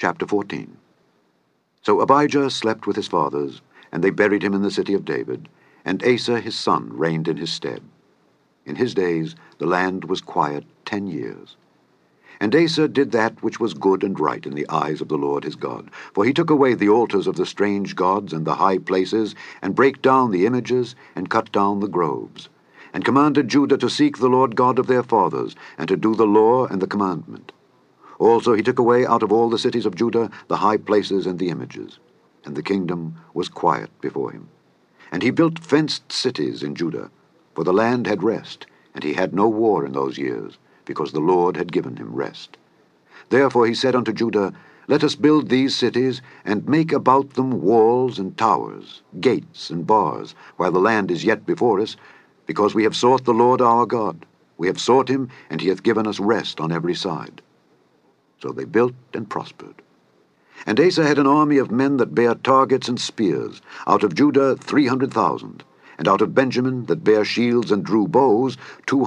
Chapter 14. So Abijah slept with his fathers, and they buried him in the city of David, and Asa his son reigned in his stead. In his days the land was quiet 10 years. And Asa did that which was good and right in the eyes of the Lord his God. For he took away the altars of the strange gods and the high places, and brake down the images, and cut down the groves, and commanded Judah to seek the Lord God of their fathers, and to do the law and the commandment. Also he took away out of all the cities of Judah the high places and the images, and the kingdom was quiet before him. And he built fenced cities in Judah, for the land had rest, and he had no war in those years, because the Lord had given him rest. Therefore he said unto Judah, Let us build these cities, and make about them walls and towers, gates and bars, while the land is yet before us, because we have sought the Lord our God. We have sought him, and he hath given us rest on every side. So they built and prospered. And Asa had an army of men that bare targets and spears, out of Judah 300,000, and out of Benjamin that bare shields and drew bows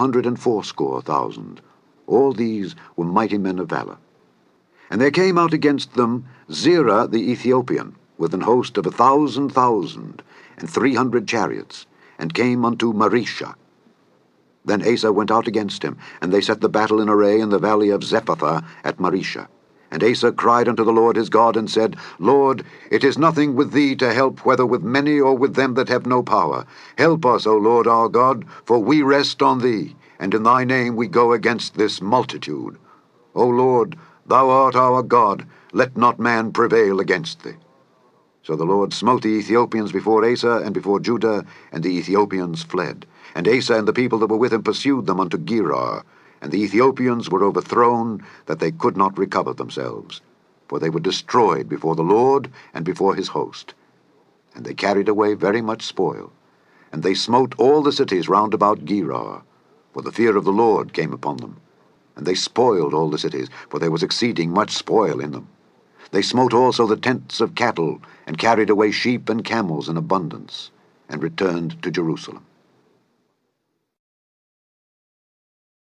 280,000. All these were mighty men of valor. And there came out against them Zerah the Ethiopian, with an host of 1,000,000, and 300 chariots, and came unto Mareshah. Then Asa went out against him, and they set the battle in array in the valley of Zephathah at Mareshah. And Asa cried unto the Lord his God, and said, Lord, it is nothing with thee to help, whether with many or with them that have no power. Help us, O Lord our God, for we rest on thee, and in thy name we go against this multitude. O Lord, thou art our God, let not man prevail against thee. So the Lord smote the Ethiopians before Asa and before Judah, and the Ethiopians fled. And Asa and the people that were with him pursued them unto Gerar, and the Ethiopians were overthrown, that they could not recover themselves. For they were destroyed before the Lord and before his host. And they carried away very much spoil. And they smote all the cities round about Gerar, for the fear of the Lord came upon them. And they spoiled all the cities, for there was exceeding much spoil in them. They smote also the tents of cattle, and carried away sheep and camels in abundance, and returned to Jerusalem.